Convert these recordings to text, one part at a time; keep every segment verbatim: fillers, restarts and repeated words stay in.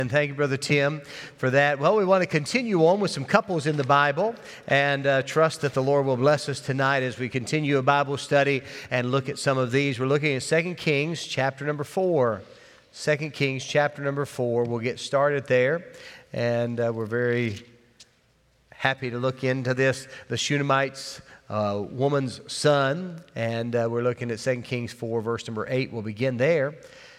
And thank you, Brother Tim, for that. Well, we want to continue on with some couples in the Bible and uh, trust that the Lord will bless us tonight as we continue a Bible study and look at some of these. We're looking at Second Kings chapter number four. Second Kings chapter number four. We'll get started there, and uh, we're very happy to look into this, the Shunammite's uh, woman's son, and uh, we're looking at Second Kings four, verse number eight. We'll begin there.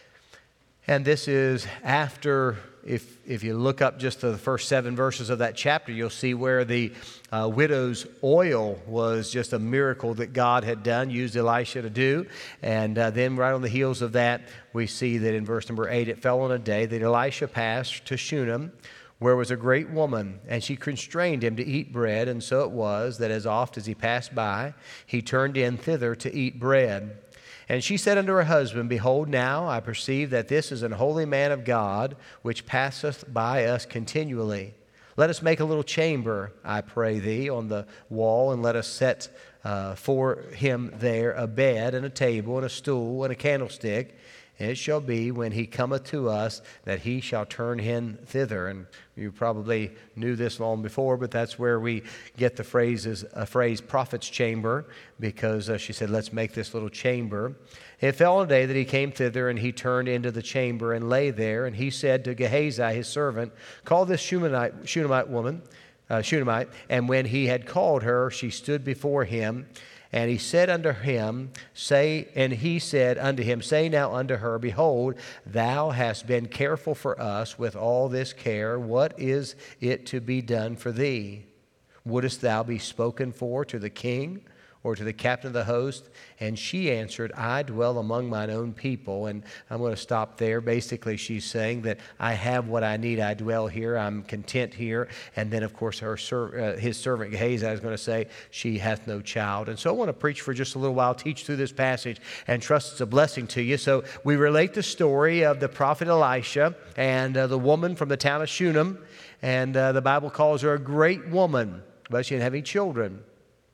And this is after, if if you look up just the first seven verses of that chapter, you'll see where the uh, widow's oil was just a miracle that God had done, used Elisha to do. And uh, then right on the heels of that, we see that in verse number eight, it fell on a day that Elisha passed to Shunem, where was a great woman, and she constrained him to eat bread. And so it was that as oft as he passed by, he turned in thither to eat bread. And she said unto her husband, Behold, now I perceive that this is an holy man of God, which passeth by us continually. Let us make a little chamber, I pray thee, on the wall, and let us set uh, for him there a bed, and a table, and a stool, and a candlestick. And it shall be, when he cometh to us, that he shall turn him thither. And you probably knew this long before, but that's where we get the phrases, a phrase, prophet's chamber, because uh, she said, let's make this little chamber. It fell on a day that he came thither, and he turned into the chamber and lay there. And he said to Gehazi, his servant, Call this Shunammite, Shunammite woman, uh, Shunammite. And when he had called her, she stood before him. And he said unto him, say, and he said unto him, Say now unto her, Behold, thou hast been careful for us with all this care. What is it to be done for thee? Wouldest thou be spoken for to the king or to the captain of the host? And she answered, I dwell among mine own people. And I'm going to stop there. Basically, she's saying that I have what I need. I dwell here. I'm content here. And then, of course, her uh, his servant Gehazi is going to say, she hath no child. And so I want to preach for just a little while, teach through this passage, and trust it's a blessing to you. So we relate the story of the prophet Elisha and uh, the woman from the town of Shunem. And uh, the Bible calls her a great woman, but she didn't have any children.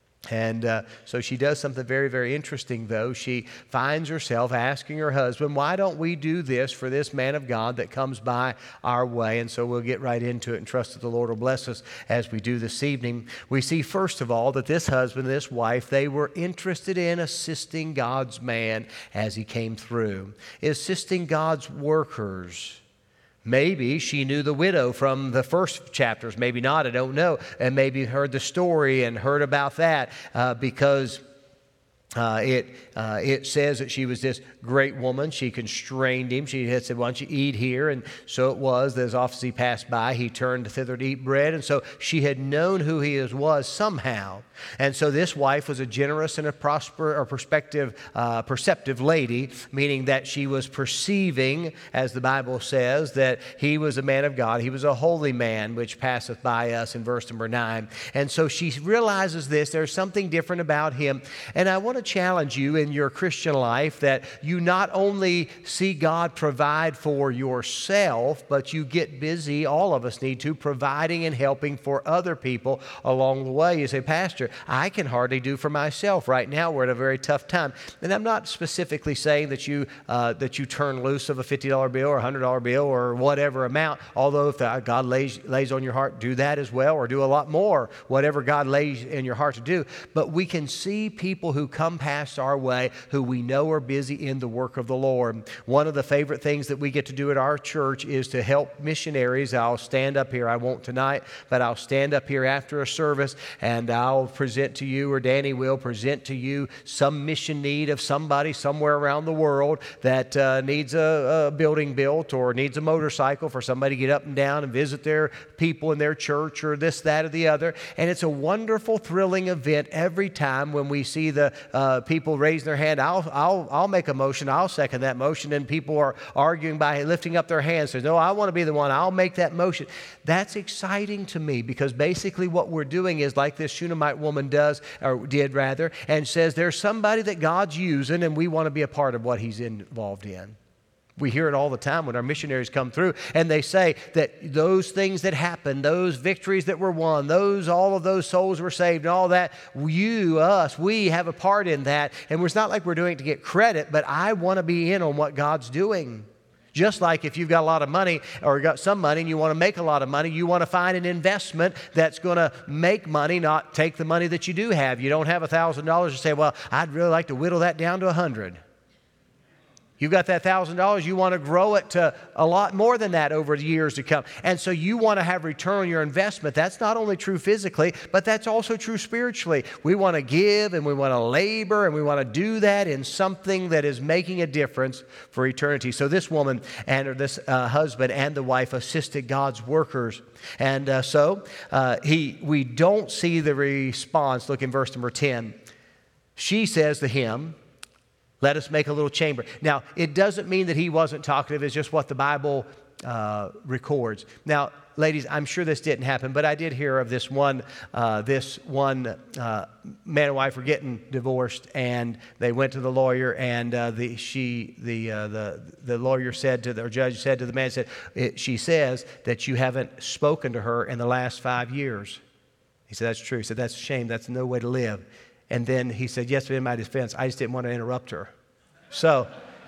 And uh, so she does something very, very interesting, though. She finds herself asking her husband, why don't we do this for this man of God that comes by our way? And so we'll get right into it and trust that the Lord will bless us as we do this evening. We see, first of all, that this husband and this wife, they were interested in assisting God's man as he came through, assisting God's workers. Maybe she knew the widow from the first chapters. Maybe not. I don't know. And maybe heard the story and heard about that uh, because uh, it uh, it says that she was this great woman. She constrained him. She had said, why don't you eat here? And so it was that as often as he passed by, he turned thither to eat bread. And so she had known who he was somehow. And so this wife was a generous and a prosper or perspective, uh, perceptive lady, meaning that she was perceiving, as the Bible says, that he was a man of God. He was a holy man, which passeth by us in verse number nine. And so she realizes this. There's something different about him. And I want to challenge you in your Christian life that you not only see God provide for yourself, but you get busy, all of us need to, providing and helping for other people along the way. You say, Pastor, I can hardly do for myself. Right now, we're at a very tough time. And I'm not specifically saying that you uh, that you turn loose of a fifty dollar bill or a one hundred dollar bill or whatever amount, although if God lays, lays on your heart, do that as well, or do a lot more, whatever God lays in your heart to do. But we can see people who come past our way who we know are busy in the work of the Lord. One of the favorite things that we get to do at our church is to help missionaries. I'll stand up here. I won't tonight, but I'll stand up here after a service and I'll present to you, or Danny will present to you, some mission need of somebody somewhere around the world that uh, needs a, a building built or needs a motorcycle for somebody to get up and down and visit their people in their church or this, that, or the other. And it's a wonderful, thrilling event every time when we see the uh, people raising their hand. I'll, I'll, I'll make a motion. I'll second that motion. And people are arguing by lifting up their hands. Says, no, I want to be the one. I'll make that motion. That's exciting to me because basically what we're doing is like this Shunammite woman does, or did rather, and says there's somebody that God's using and we want to be a part of what he's involved in. We hear it all the time when our missionaries come through and they say that those things that happened, those victories that were won, those all of those souls were saved and all that, you, us, we have a part in that. And it's not like we're doing it to get credit, but I want to be in on what God's doing. Just like if you've got a lot of money or got some money and you want to make a lot of money, you want to find an investment that's going to make money, not take the money that you do have. You don't have one thousand dollars to say, well, I'd really like to whittle that down to one hundred dollars. You've got that one thousand dollars, you want to grow it to a lot more than that over the years to come. And so you want to have return on your investment. That's not only true physically, but that's also true spiritually. We want to give and we want to labor and we want to do that in something that is making a difference for eternity. So this woman and this uh, husband and the wife assisted God's workers. And uh, so uh, he, we don't see the response. Look in verse number ten. She says to him, let us make a little chamber. Now, it doesn't mean that he wasn't talkative. It's just what the Bible uh, records. Now, ladies, I'm sure this didn't happen, but I did hear of this one, uh, this one uh, man and wife were getting divorced, and they went to the lawyer, and uh, the she the uh, the the lawyer said to the or judge said to the man, said, it, she says that you haven't spoken to her in the last five years. He said, that's true. He said, that's a shame. That's no way to live. And then he said, yes, but in my defense, I just didn't want to interrupt her. So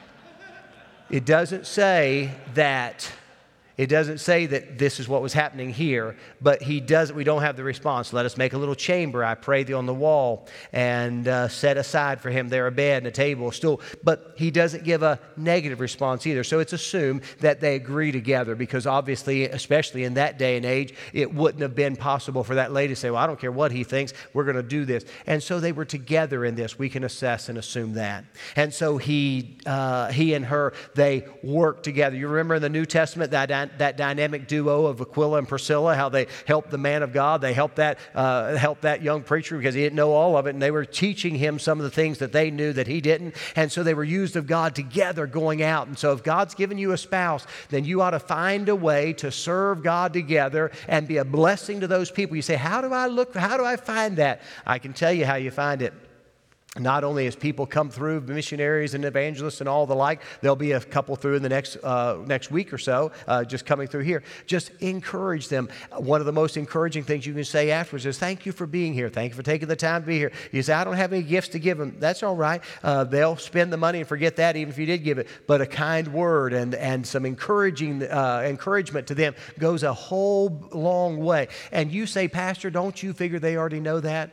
it doesn't say that, it doesn't say that this is what was happening here, but he does, we don't have the response. Let us make a little chamber, I pray thee, on the wall, and uh, set aside for him there a bed and a table, a stool. But he doesn't give a negative response either. So it's assumed that they agree together, because obviously, especially in that day and age, it wouldn't have been possible for that lady to say, well, I don't care what he thinks, we're going to do this. And so they were together in this. We can assess and assume that. And so he, uh, he and her, they worked together. You remember in the New Testament that that dynamic duo of Aquila and Priscilla, how they helped the man of God. They helped that uh, helped that young preacher because he didn't know all of it, and they were teaching him some of the things that they knew that he didn't. And so they were used of God together going out. And so if God's given you a spouse, then you ought to find a way to serve God together and be a blessing to those people. You say, how do I look? How do I find that? I can tell you how you find it. Not only as people come through, missionaries and evangelists and all the like, there'll be a couple through in the next uh, next week or so, uh, just coming through here. Just encourage them. One of the most encouraging things you can say afterwards is, thank you for being here. Thank you for taking the time to be here. You say, I don't have any gifts to give them. That's all right. Uh, they'll spend the money and forget that even if you did give it. But a kind word and, and some encouraging uh, encouragement to them goes a whole long way. And you say, Pastor, don't you figure they already know that?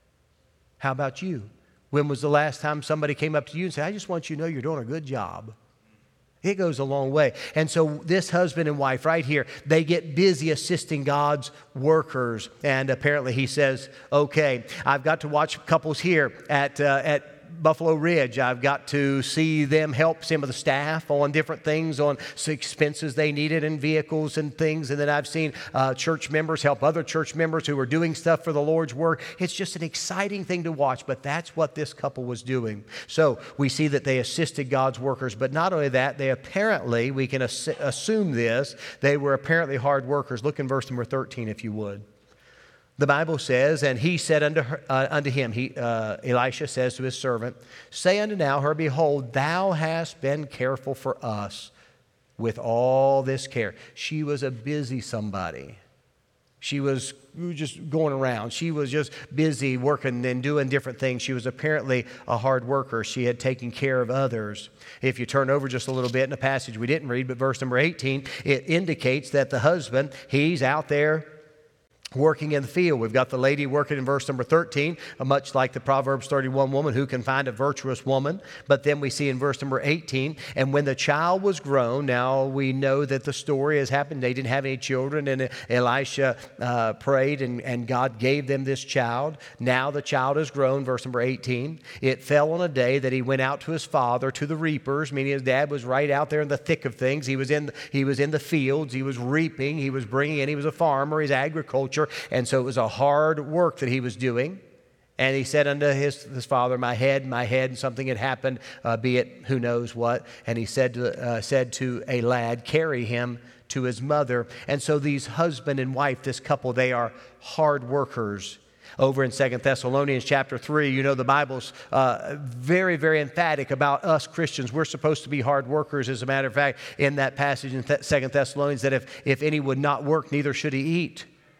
How about you? When was the last time somebody came up to you and said, I just want you to know you're doing a good job? It goes a long way. And so this husband and wife right here, they get busy assisting God's workers. And apparently he says, okay, I've got to watch couples here at uh, at Buffalo Ridge. I've got to see them help some of the staff on different things, on expenses they needed in vehicles and things. And then I've seen uh, church members help other church members who are doing stuff for the Lord's work. It's just an exciting thing to watch, but that's what this couple was doing. So we see that they assisted God's workers, but not only that, they apparently, we can ass- assume this, they were apparently hard workers. Look in verse number thirteen, if you would. The Bible says, and he said unto, her, uh, unto him, he, uh, Elisha says to his servant, say unto now her, behold, thou hast been careful for us with all this care. She was a busy somebody. She was just going around. She was just busy working and doing different things. She was apparently a hard worker. She had taken care of others. If you turn over just a little bit in a passage we didn't read, but verse number eighteen, it indicates that the husband, he's out there working in the field. We've got the lady working in verse number thirteen, much like the Proverbs thirty-one woman, who can find a virtuous woman. But then we see in verse number eighteen, and when the child was grown, now we know that the story has happened. They didn't have any children, and Elisha uh, prayed, and, and God gave them this child. Now the child is grown, verse number eighteen. It fell on a day that he went out to his father, to the reapers, meaning his dad was right out there in the thick of things. He was in, he was in the fields. He was reaping. He was bringing in. He was a farmer. He's agriculture. And so it was a hard work that he was doing. And he said unto his, his father, my head, my head, and something had happened, uh, be it who knows what. And he said to, uh, said to a lad, carry him to his mother. And so these husband and wife, this couple, they are hard workers. Over in Second Thessalonians chapter three, you know, the Bible's uh, very, very emphatic about us Christians. We're supposed to be hard workers. As a matter of fact, in that passage in Th- Second Thessalonians, that if, if any would not work, neither should he eat.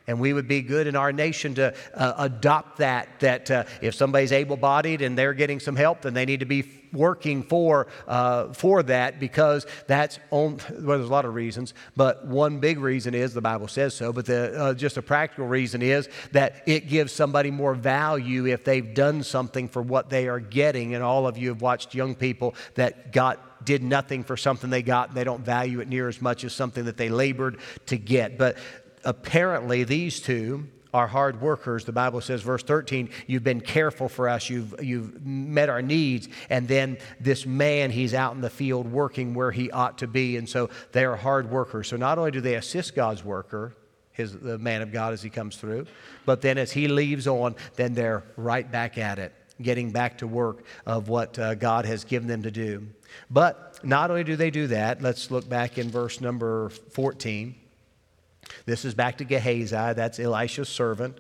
And we would be good in our nation to uh, adopt that, that uh, if somebody's able-bodied and they're getting some help, then they need to be working for uh, for that, because that's on, well, there's a lot of reasons, but one big reason is, the Bible says so, but the, uh, just a practical reason is that it gives somebody more value if they've done something for what they are getting. And all of you have watched young people that got did nothing for something they got, and they don't value it near as much as something that they labored to get. But apparently these two are hard workers. The Bible says, verse thirteen, you've been careful for us, you've, you've met our needs. And then this man, he's out in the field working where he ought to be. And so they are hard workers. So not only do they assist God's worker, his, the man of God, as he comes through, but then as he leaves on, then they're right back at it, getting back to work of what uh, God has given them to do. But not only do they do that, let's look back in verse number fourteen. This is back to Gehazi, that's Elisha's servant.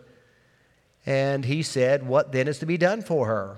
And he said, what then is to be done for her?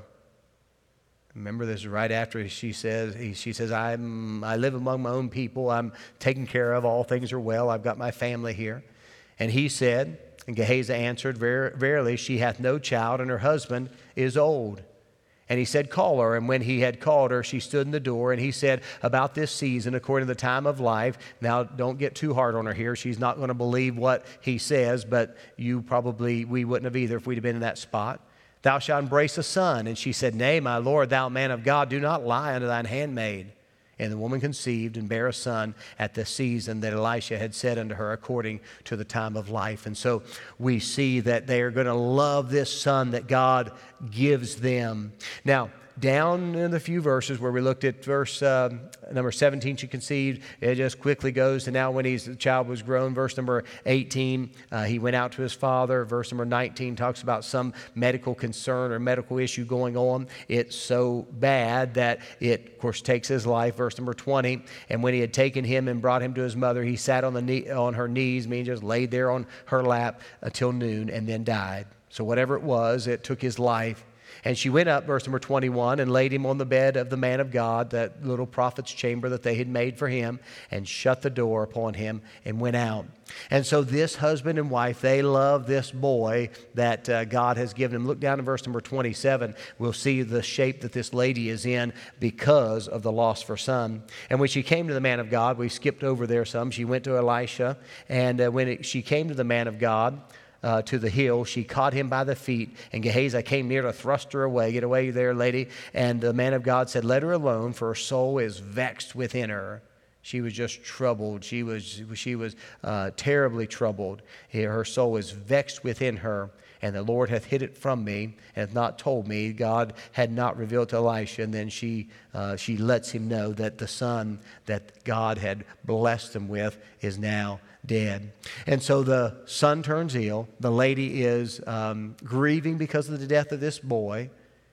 Remember, this is right after she says, he, she says, I'm, I live among my own people. I'm taken care of. All things are well. I've got my family here. And he said, and Gehazi answered, Ver, verily, she hath no child, and her husband is old. And he said, call her. And when he had called her, she stood in the door. And he said, about this season, according to the time of life. Now, don't get too hard on her here. She's not going to believe what he says, but you probably, we wouldn't have either if we'd have been in that spot. Thou shalt embrace a son. And she said, nay, my Lord, thou man of God, do not lie unto thine handmaid. And the woman conceived and bare a son at the season that Elisha had said unto her, according to the time of life. And so we see that they are going to love this son that God gives them. Now, down in the few verses where we looked at verse um, number seventeen, she conceived. It just quickly goes to now when he's, the child was grown. Verse number eighteen, uh, he went out to his father. Verse number nineteen talks about some medical concern or medical issue going on. It's so bad that it, of course, takes his life. Verse number twenty, and when he had taken him and brought him to his mother, he sat on the knee, on her knees, meaning just laid there on her lap until noon, and then died. So whatever it was, it took his life. And she went up, verse number twenty-one, and laid him on the bed of the man of God, that little prophet's chamber that they had made for him, and shut the door upon him and went out. And so this husband and wife, they love this boy that uh, God has given him. Look down in verse number twenty-seven. We'll see the shape that this lady is in because of the loss of her son. And when she came to the man of God, we skipped over there some. She went to Elisha, and uh, when it, she came to the man of God, Uh, to the hill, she caught him by the feet, and Gehazi came near to thrust her away. Get away there, lady. And the man of God said, let her alone, for her soul is vexed within her. She was just troubled. She was, she was uh, terribly troubled. Her soul was vexed within her. And the Lord hath hid it from me, and hath not told me. God had not revealed to Elisha. And then she uh, she lets him know that the son that God had blessed him with is now dead. And so the son turns ill. The lady is um, grieving because of the death of this boy.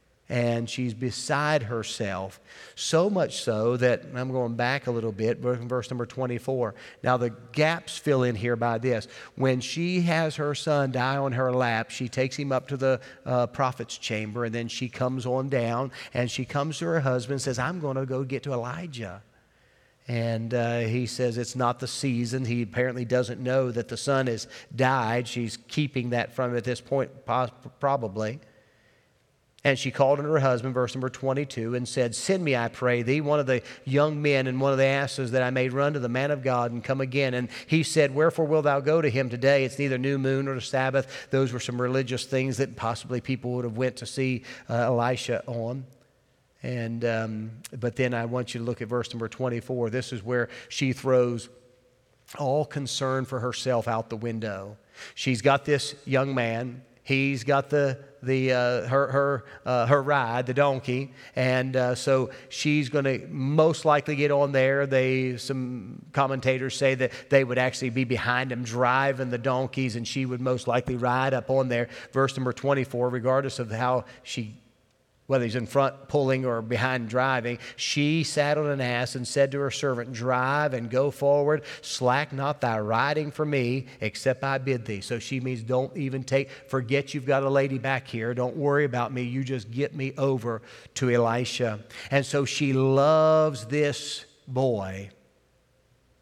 And she's beside herself, so much so that, I'm going back a little bit, verse number twenty-four. Now the gaps fill in here by this. When she has her son die on her lap, she takes him up to the uh, prophet's chamber, and then she comes on down, and she comes to her husband and says, I'm going to go get to Elijah. And uh, he says it's not the season. He apparently doesn't know that the son has died. She's keeping that from him at this point, probably. And she called unto her husband, verse number twenty-two, and said, send me, I pray thee, one of the young men and one of the asses, that I may run to the man of God and come again. And he said, wherefore wilt thou go to him today? It's neither new moon nor the Sabbath. Those were some religious things that possibly people would have went to see uh, Elisha on. And um, but then I want you to look at verse number twenty-four. This is where she throws all concern for herself out the window. She's got this young man. He's got the the uh, her her uh, her ride, the donkey, and uh, so she's going to most likely get on there. They some commentators say that they would actually be behind him driving the donkeys, and she would most likely ride up on there. Verse number twenty-four, regardless of how she, whether he's in front pulling or behind driving, she sat on an ass and said to her servant, drive and go forward. Slack not thy riding for me, except I bid thee. So she means don't even take, forget you've got a lady back here. Don't worry about me. You just get me over to Elisha. And so she loves this boy.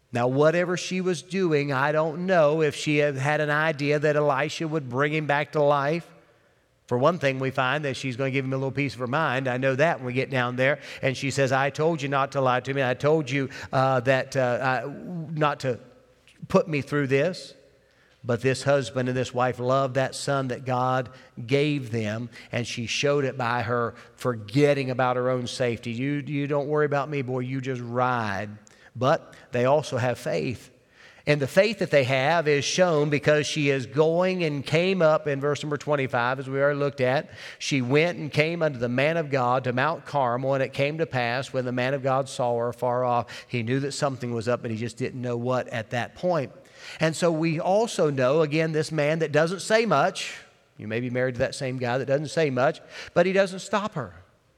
Now, whatever she was doing, I don't know if she had had an idea that Elisha would bring him back to life. For one thing, we find that she's going to give him a little piece of her mind. I know that when we get down there. And she says, I told you not to lie to me. I told you uh, that uh, I, not to put me through this. But this husband and this wife loved that son that God gave them, and she showed it by her forgetting about her own safety. You, you don't worry about me, boy, you just ride. But they also have faith. And the faith that they have is shown because she is going and came up in verse number twenty-five, as we already looked at. She went and came unto the man of God to Mount Carmel, and it came to pass when the man of God saw her far off, he knew that something was up, but he just didn't know what at that point. And so we also know, again, this man that doesn't say much. You may be married to that same guy that doesn't say much, but he doesn't stop her.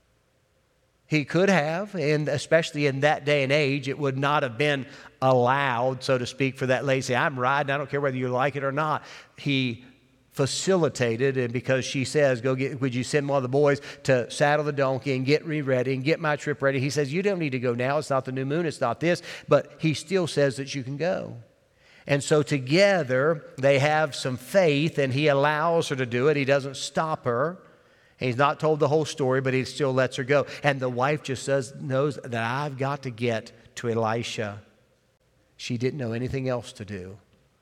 He could have, and especially in that day and age, it would not have been allowed, so to speak, for that lady to say, I'm riding, I don't care whether you like it or not. He facilitated, and because she says, go get, would you send one of the boys to saddle the donkey and get me ready and get my trip ready? He says, you don't need to go now. It's not the new moon. It's not this. But he still says that you can go. And so together, they have some faith, and he allows her to do it. He doesn't stop her. He's not told the whole story, but he still lets her go. And the wife just says, knows that I've got to get to Elisha. She didn't know anything else to do.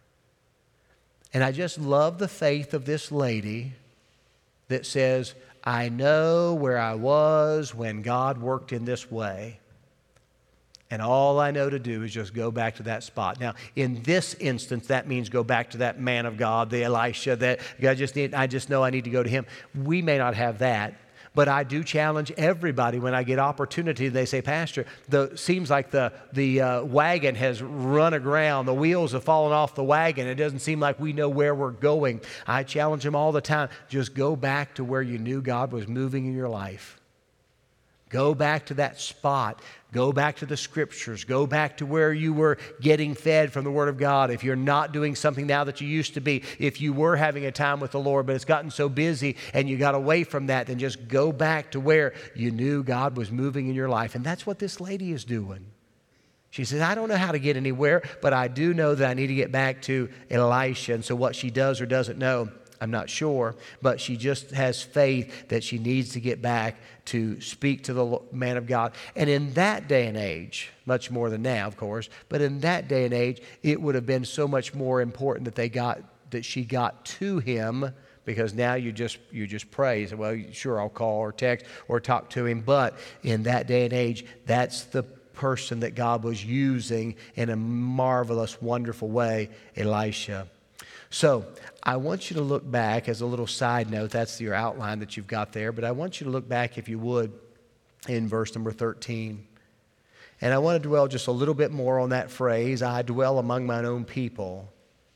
And I just love the faith of this lady that says, I know where I was when God worked in this way. And all I know to do is just go back to that spot. Now, in this instance, that means go back to that man of God, the Elisha, that I just need, I just know I need to go to him. We may not have that, but I do challenge everybody when I get opportunity. They say, Pastor, the seems like the, the uh, wagon has run aground. The wheels have fallen off the wagon. It doesn't seem like we know where we're going. I challenge them all the time. Just go back to where you knew God was moving in your life. Go back to that spot. Go back to the Scriptures. Go back to where you were getting fed from the Word of God. If you're not doing something now that you used to be, if you were having a time with the Lord, but it's gotten so busy and you got away from that, then just go back to where you knew God was moving in your life. And that's what this lady is doing. She says, I don't know how to get anywhere, but I do know that I need to get back to Elisha. And so what she does or doesn't know, I'm not sure, but she just has faith that she needs to get back to speak to the man of God. And in that day and age, much more than now, of course, but in that day and age, it would have been so much more important that they got, that she got to him, because now you just you just pray. So, well, sure, I'll call or text or talk to him. But in that day and age, that's the person that God was using in a marvelous, wonderful way, Elisha. So I want you to look back as a little side note. That's your outline that you've got there. But I want you to look back, if you would, in verse number thirteen. And I want to dwell just a little bit more on that phrase, I dwell among mine own people.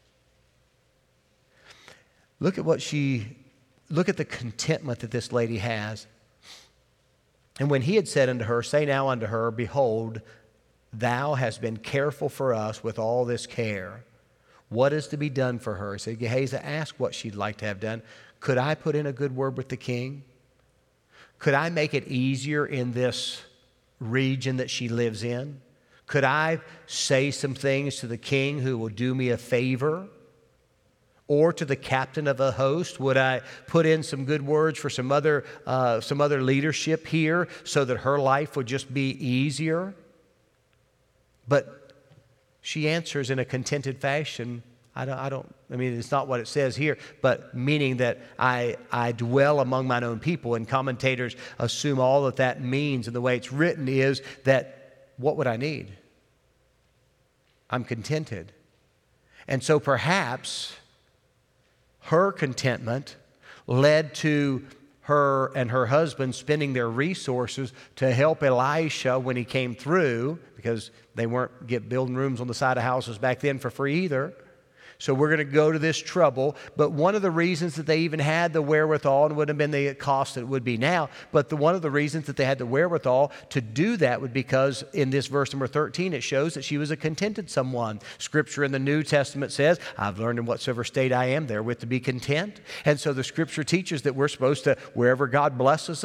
Look at what she, look at the contentment that this lady has. And when he had said unto her, say now unto her, behold, thou hast been careful for us with all this care. What is to be done for her? So Gehazi asked what she'd like to have done. Could I put in a good word with the king? Could I make it easier in this region that she lives in? Could I say some things to the king who will do me a favor? Or to the captain of a host? Would I put in some good words for some other, uh, some other leadership here so that her life would just be easier? But she answers in a contented fashion. I don't, I don't, I mean, it's not what it says here, but meaning that I, I dwell among mine own people. And commentators assume all that that means, and the way it's written is that, what would I need? I'm contented. And so perhaps her contentment led to her and her husband spending their resources to help Elisha when he came through, because they weren't get building rooms on the side of houses back then for free either. So we're going to go to this trouble. But one of the reasons that they even had the wherewithal, and it wouldn't have been the cost that it would be now, but the, one of the reasons that they had the wherewithal to do that would because in this verse number thirteen, it shows that she was a contented someone. Scripture in the New Testament says, I've learned in whatsoever state I am therewith to be content. And so the Scripture teaches that we're supposed to, wherever God blesses us,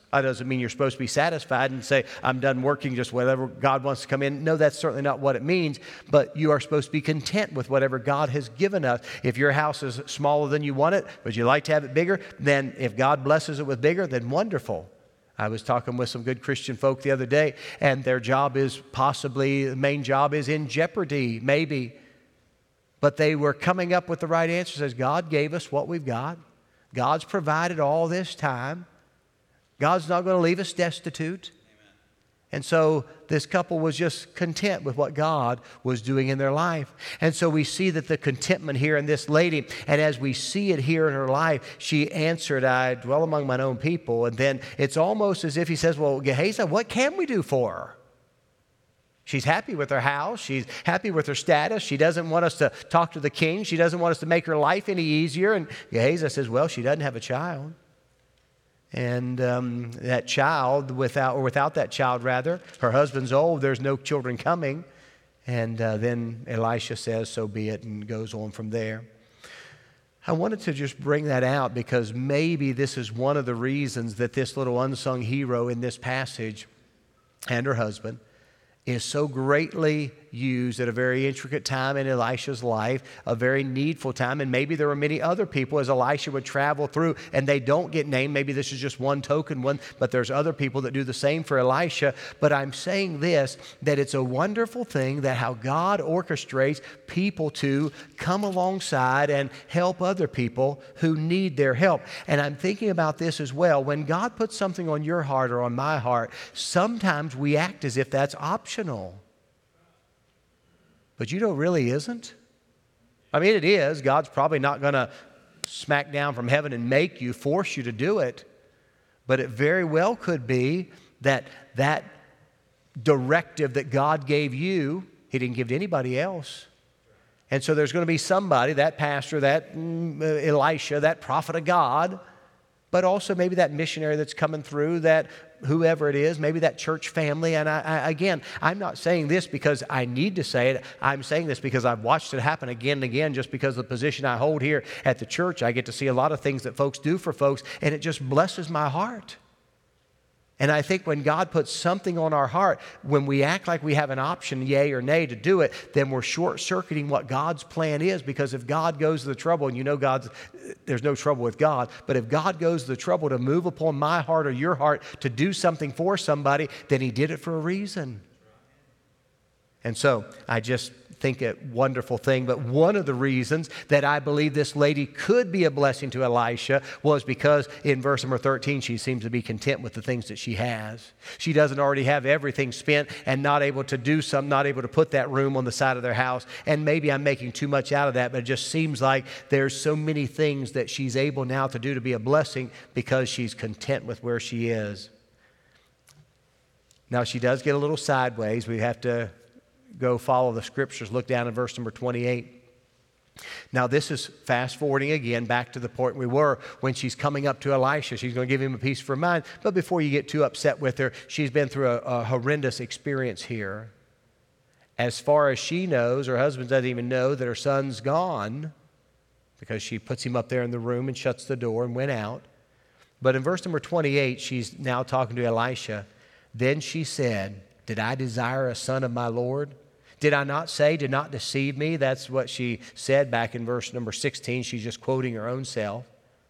That doesn't mean you're supposed to be satisfied and say, I'm done working, just whatever God wants to come in. No, that's certainly not what it means, but you are supposed to be content with whatever God has given us. If your house is smaller than you want it, would you like to have it bigger? Then if God blesses it with bigger, then wonderful. I was talking with some good Christian folk the other day, and their job is possibly, the main job is in jeopardy, maybe. But they were coming up with the right answer. Says, God gave us what we've got. God's provided all this time. God's not going to leave us destitute. Amen. And so this couple was just content with what God was doing in their life. And so we see that the contentment here in this lady, and as we see it here in her life, she answered, I dwell among mine own people. And then it's almost as if he says, well, Gehazi, what can we do for her? She's happy with her house. She's happy with her status. She doesn't want us to talk to the king. She doesn't want us to make her life any easier. And Gehazi says, well, she doesn't have a child. And um, that child, without or without that child, rather, her husband's old, there's no children coming. And uh, then Elisha says, so be it, and goes on from there. I wanted to just bring that out because maybe this is one of the reasons that this little unsung hero in this passage and her husband is so greatly used at a very intricate time in Elisha's life, a very needful time. And maybe there were many other people as Elisha would travel through and they don't get named. Maybe this is just one token one, but there's other people that do the same for Elisha. But I'm saying this, that it's a wonderful thing that how God orchestrates people to come alongside and help other people who need their help. And I'm thinking about this as well. When God puts something on your heart or on my heart, sometimes we act as if that's optional. But you know, it really isn't. I mean, it is. God's probably not going to smack down from heaven and make you, force you to do it. But it very well could be that that directive that God gave you, He didn't give to anybody else. And so there's going to be somebody, that pastor, that mm, Elisha, that prophet of God, but also maybe that missionary that's coming through, that whoever it is, maybe that church family. And I, I, again, I'm not saying this because I need to say it. I'm saying this because I've watched it happen again and again just because of the position I hold here at the church. I get to see a lot of things that folks do for folks, and it just blesses my heart. And I think when God puts something on our heart, when we act like we have an option, yay or nay, to do it, then we're short-circuiting what God's plan is. Because if God goes to the trouble, and you know God's, there's no trouble with God, but if God goes to the trouble to move upon my heart or your heart to do something for somebody, then He did it for a reason. And so I just think a wonderful thing. But one of the reasons that I believe this lady could be a blessing to Elisha was because in verse number thirteen, she seems to be content with the things that she has. She doesn't already have everything spent and not able to do something, not able to put that room on the side of their house. And maybe I'm making too much out of that, but it just seems like there's so many things that she's able now to do to be a blessing because she's content with where she is. Now, she does get a little sideways. We have to go follow the scriptures. Look down at verse number twenty-eight. Now, this is fast forwarding again back to the point we were when she's coming up to Elisha. She's going to give him a piece of her mind. But before you get too upset with her, she's been through a, a horrendous experience here. As far as she knows, her husband doesn't even know that her son's gone because she puts him up there in the room and shuts the door and went out. But in verse number twenty-eight, she's now talking to Elisha. Then she said, did I desire a son of my Lord? Did I not say, do not deceive me? That's what she said back in verse number sixteen. She's just quoting her own self.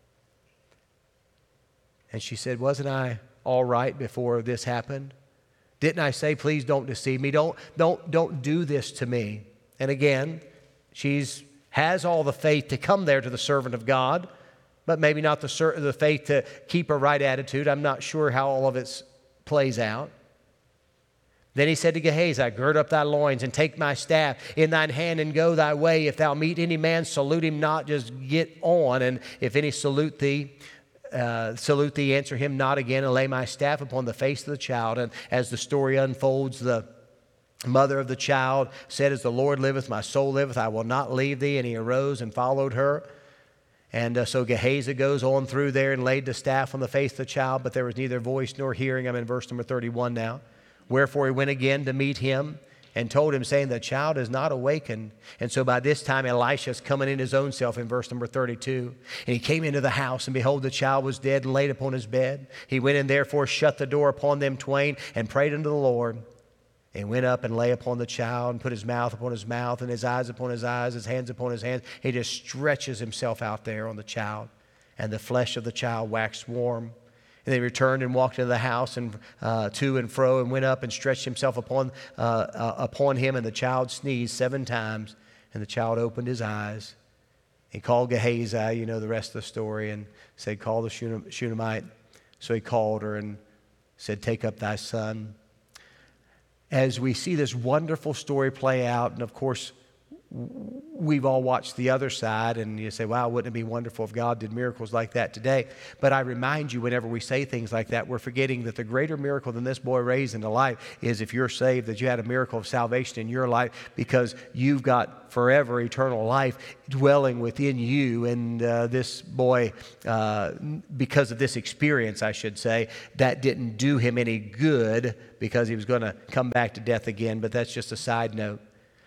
And she said, wasn't I all right before this happened? Didn't I say, please don't deceive me? Don't, don't, don't do this to me. And again, she's has all the faith to come there to the servant of God, but maybe not the, the faith to keep a right attitude. I'm not sure how all of it plays out. Then he said to Gehazi, gird up thy loins and take my staff in thine hand and go thy way. If thou meet any man, salute him not, just get on. And if any salute thee, uh, salute thee, answer him not again, and lay my staff upon the face of the child. And as the story unfolds, the mother of the child said, as the Lord liveth, my soul liveth, I will not leave thee. And he arose and followed her. And uh, so Gehazi goes on through there and laid the staff on the face of the child, but there was neither voice nor hearing. I'm in verse number thirty-one now. Wherefore he went again to meet him and told him, saying, the child is not awakened. And so by this time Elisha's coming in his own self in verse number thirty-two. And he came into the house, and behold, the child was dead and laid upon his bed. He went in therefore, shut the door upon them twain, and prayed unto the Lord. And went up and lay upon the child, and put his mouth upon his mouth, and his eyes upon his eyes, his hands upon his hands. He just stretches himself out there on the child. And the flesh of the child waxed warm. And he returned and walked into the house and uh, to and fro, and went up and stretched himself upon uh, uh, upon him. And the child sneezed seven times, and the child opened his eyes. He called Gehazi, you know the rest of the story, and said, call the Shunammite. So he called her and said, take up thy son. As we see this wonderful story play out, and of course, we've all watched the other side, and you say, wow, wouldn't it be wonderful if God did miracles like that today? But I remind you, whenever we say things like that, we're forgetting that the greater miracle than this boy raised into life is, if you're saved, that you had a miracle of salvation in your life, because you've got forever eternal life dwelling within you. And uh, this boy, uh, because of this experience, I should say, that didn't do him any good, because he was going to come back to death again. But that's just a side note.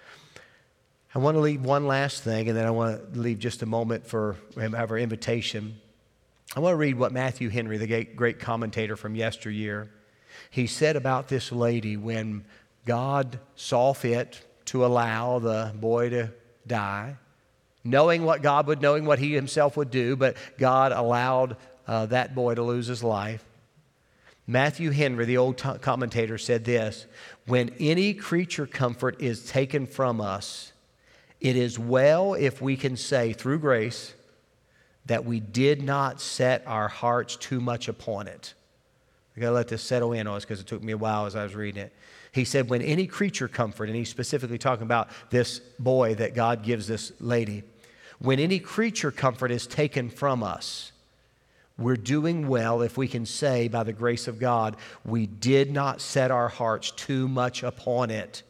I want to leave one last thing, and then I want to leave just a moment for our invitation. I want to read what Matthew Henry, the great commentator from yesteryear, he said about this lady when God saw fit to allow the boy to die, knowing what God would, knowing what he himself would do, but God allowed uh, that boy to lose his life. Matthew Henry, the old t- commentator, said this: when any creature comfort is taken from us, it is well if we can say through grace that we did not set our hearts too much upon it. We've got to let this settle in on us, because it took me a while as I was reading it. He said, when any creature comfort, and he's specifically talking about this boy that God gives this lady, when any creature comfort is taken from us, we're doing well if we can say, by the grace of God, we did not set our hearts too much upon it.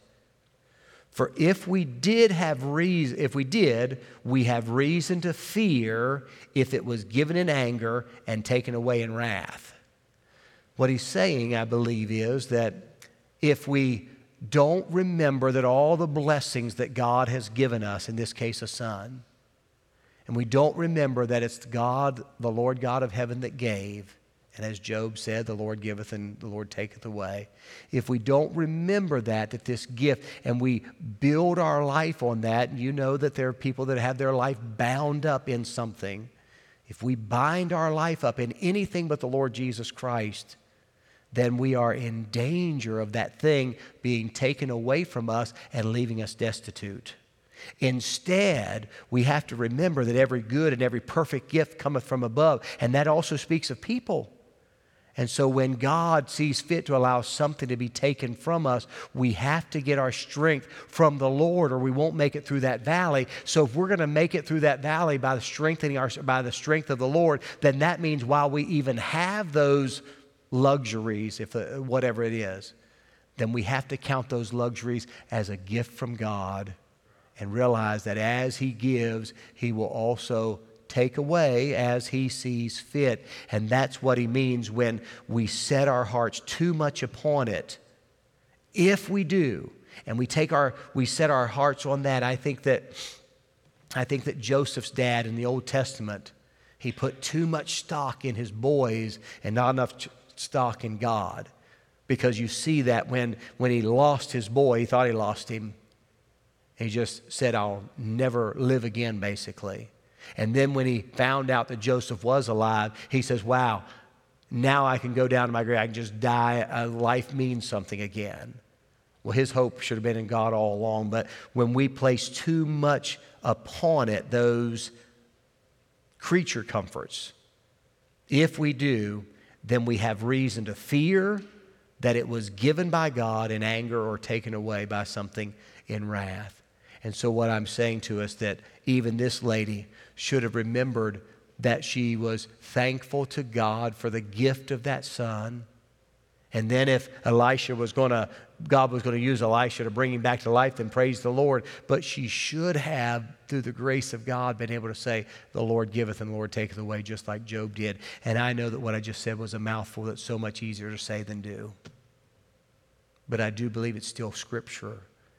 For if we did have reason, if we did, we have reason to fear if it was given in anger and taken away in wrath. What he's saying, I believe, is that if we don't remember that all the blessings that God has given us, in this case a son, and we don't remember that it's God, the Lord God of heaven, that gave, and as Job said, the Lord giveth and the Lord taketh away. If we don't remember that, that this gift, and we build our life on that, and you know that there are people that have their life bound up in something. If we bind our life up in anything but the Lord Jesus Christ, then we are in danger of that thing being taken away from us and leaving us destitute. Instead, we have to remember that every good and every perfect gift cometh from above, and that also speaks of people. And so when God sees fit to allow something to be taken from us, we have to get our strength from the Lord, or we won't make it through that valley. So if we're going to make it through that valley by the strengthening our, by the strength of the Lord, then that means while we even have those luxuries, if uh, whatever it is, then we have to count those luxuries as a gift from God, and realize that as He gives, He will also take away as He sees fit. And that's what He means when we set our hearts too much upon it. If we do, and we take our, we set our hearts on that, I think that, I think that Joseph's dad in the Old Testament, he put too much stock in his boys and not enough stock in God. Because you see that when, when he lost his boy, he thought he lost him. He just said, I'll never live again, basically. And then when he found out that Joseph was alive, he says, wow, now I can go down to my grave. I can just die. Uh, life means something again. Well, his hope should have been in God all along. But when we place too much upon it, those creature comforts, if we do, then we have reason to fear that it was given by God in anger or taken away by something in wrath. And so what I'm saying to us, that even this lady should have remembered that she was thankful to God for the gift of that son. And then if Elisha was going to, God was going to use Elisha to bring him back to life, then praise the Lord. But she should have, through the grace of God, been able to say, the Lord giveth and the Lord taketh away, just like Job did. And I know that what I just said was a mouthful that's so much easier to say than do. But I do believe it's still Scripture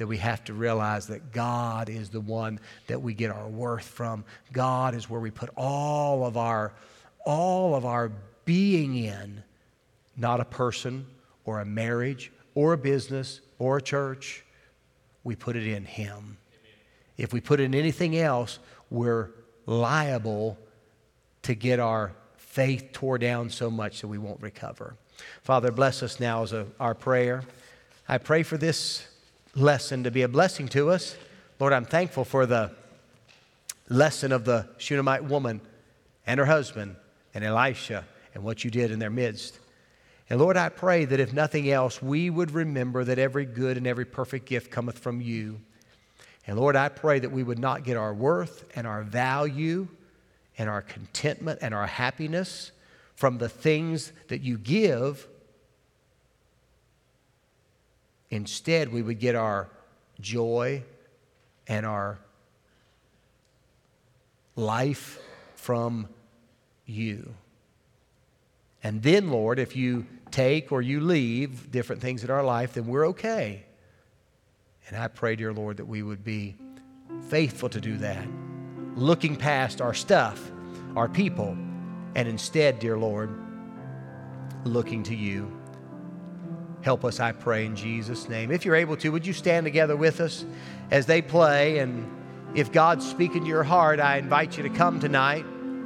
that we have to realize that God is the one that we get our worth from. God is where we put all of our, all of our being in, not a person or a marriage or a business or a church. We put it in Him. Amen. If we put it in anything else, we're liable to get our faith tore down so much that we won't recover. Father, bless us now as a, our prayer. I pray for this lesson to be a blessing to us. Lord, I'm thankful for the lesson of the Shunammite woman and her husband and Elisha and what you did in their midst. And Lord, I pray that if nothing else, we would remember that every good and every perfect gift cometh from you. And Lord, I pray that we would not get our worth and our value and our contentment and our happiness from the things that you give. Instead, we would get our joy and our life from you. And then, Lord, if you take or you leave different things in our life, then we're okay. And I pray, dear Lord, that we would be faithful to do that, looking past our stuff, our people, and instead, dear Lord, looking to you. Help us, I pray, in Jesus' name. If you're able to, would you stand together with us as they play? And if God's speaking to your heart, I invite you to come tonight.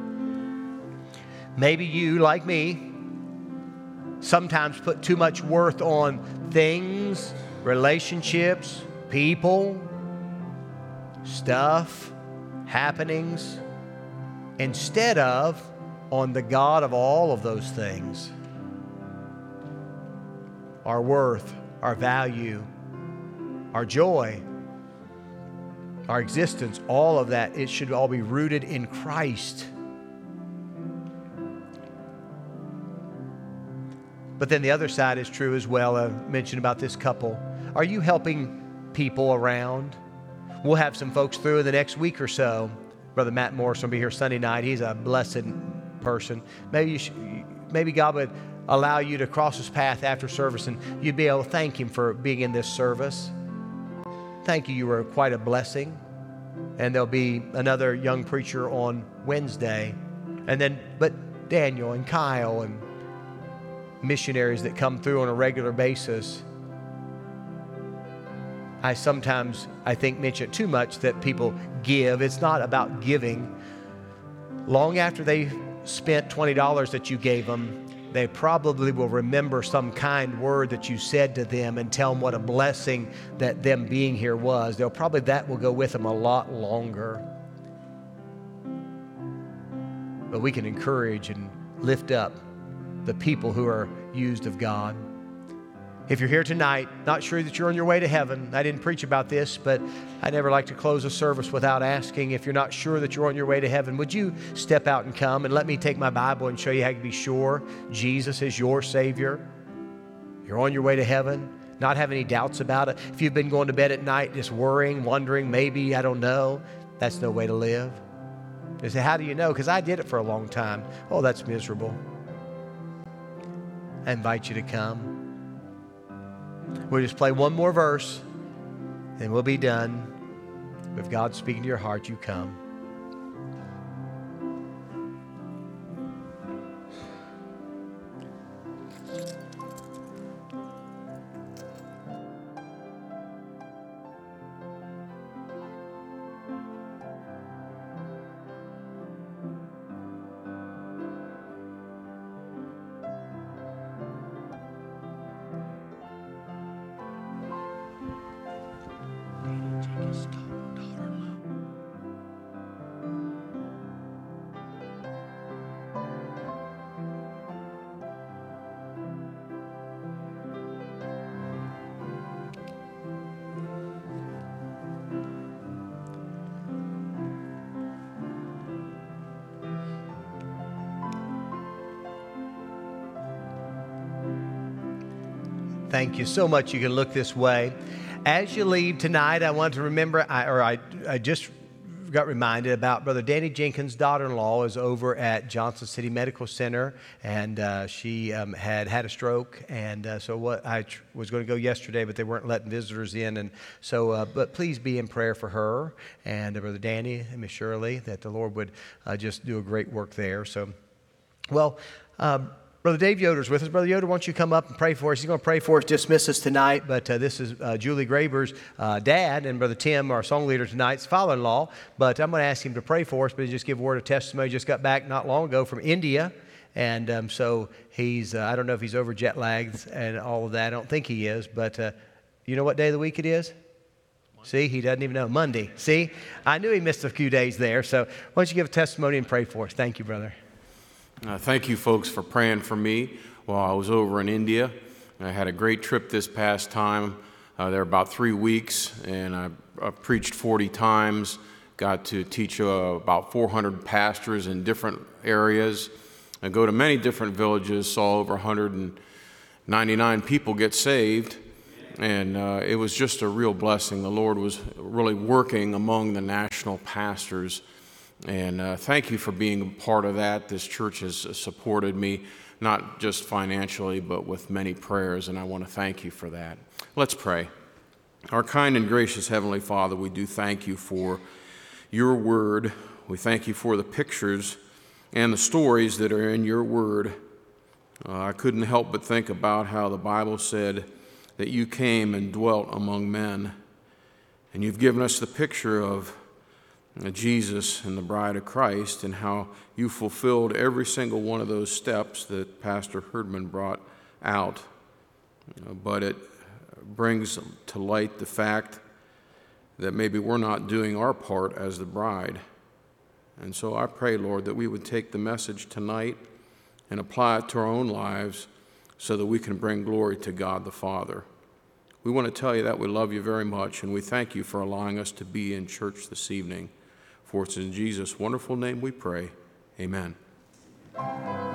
Maybe you, like me, sometimes put too much worth on things, relationships, people, stuff, happenings, instead of on the God of all of those things. Our worth, our value, our joy, our existence, all of that, it should all be rooted in Christ. But then the other side is true as well. I mentioned about this couple. Are you helping people around? We'll have some folks through in the next week or so. Brother Matt Morrison will be here Sunday night. He's a blessed person. Maybe you should, maybe God would allow you to cross his path after service and you'd be able to thank him for being in this service. Thank you. You were quite a blessing. And there'll be another young preacher on Wednesday. And then, but Daniel and Kyle and missionaries that come through on a regular basis. I sometimes, I think, mention too much that people give. It's not about giving. Long after they spent twenty dollars that you gave them, they probably will remember some kind word that you said to them and tell them what a blessing that them being here was. They'll probably, that will go with them a lot longer. But we can encourage and lift up the people who are used of God. If you're here tonight, not sure that you're on your way to heaven, I didn't preach about this, but I never like to close a service without asking, if you're not sure that you're on your way to heaven, would you step out and come and let me take my Bible and show you how you can be sure Jesus is your Savior? You're on your way to heaven, not have any doubts about it. If you've been going to bed at night just worrying, wondering, maybe, I don't know, that's no way to live. They say, how do you know? Because I did it for a long time. Oh, that's miserable. I invite you to come. We'll just play one more verse, and we'll be done. If God's speaking to your heart, you come. Thank you so much. You can look this way. As you leave tonight, I want to remember, I, or I, I just got reminded about Brother Danny Jenkins' daughter-in-law is over at Johnson City Medical Center, and uh, she um, had had a stroke, and uh, so what I tr- was going to go yesterday, but they weren't letting visitors in, and so, uh, but please be in prayer for her and uh, Brother Danny and Miss Shirley, that the Lord would uh, just do a great work there. So, well, um, Brother Dave Yoder's with us. Brother Yoder, why don't you come up and pray for us? He's going to pray for us, dismiss us tonight, but uh, this is uh, Julie Graber's uh, dad, and Brother Tim, our song leader tonight's father-in-law, but I'm going to ask him to pray for us, but just give a word of testimony. He just got back not long ago from India, and um, so he's, uh, I don't know if he's over jet lagged and all of that. I don't think he is, but uh, you know what day of the week it is? See, he doesn't even know. Monday. See, I knew he missed a few days there, so why don't you give a testimony and pray for us? Thank you, brother. Uh, thank you, folks, for praying for me while I was over in India. I had a great trip this past time. Uh, there about three weeks, and I, I preached forty times, got to teach uh, about four hundred pastors in different areas. I go to many different villages, saw over one hundred ninety-nine people get saved, and uh, it was just a real blessing. The Lord was really working among the national pastors. And uh, thank you for being a part of that. This church has supported me, not just financially, but with many prayers, and I want to thank you for that. Let's pray. Our kind and gracious Heavenly Father, we do thank you for your word. We thank you for the pictures and the stories that are in your word. Uh, I couldn't help but think about how the Bible said that you came and dwelt among men, and you've given us the picture of Jesus and the bride of Christ, and how you fulfilled every single one of those steps that Pastor Herdman brought out. Uh, but it brings to light the fact that maybe we're not doing our part as the bride. And so I pray, Lord, that we would take the message tonight and apply it to our own lives so that we can bring glory to God the Father. We want to tell you that we love you very much, and we thank you for allowing us to be in church this evening. For it's in Jesus' wonderful name we pray. Amen.